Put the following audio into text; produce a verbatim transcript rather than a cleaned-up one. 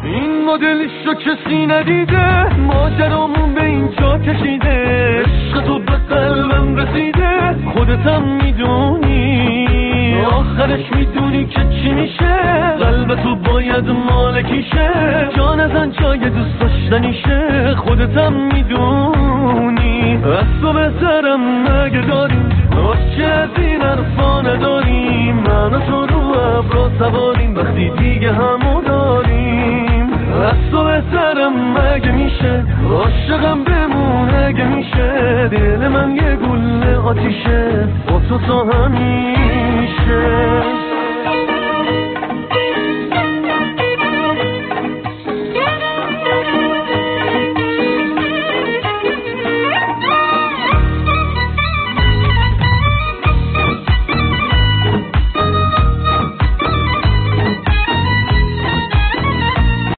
این مدلشو کسی ندیده، ماجرامون به اینجا کشیده، عشق تو به قلبم رسیده، خودتم میدونی آخرش میدونی که چی میشه، قلب تو باید مالکیشه، جا نزن جای دوست داشتنیشه، خودتم میدونی از تو بهترم مگه داریم، چه از این حرفا نداریم، من و تو رو ابرا سواریم وقتی دیگه همو داریم، از تو بهترم مگه میشه، عاشقم بمون اگه میشه، دل من یه گل آتیشه با تو تا همیشه.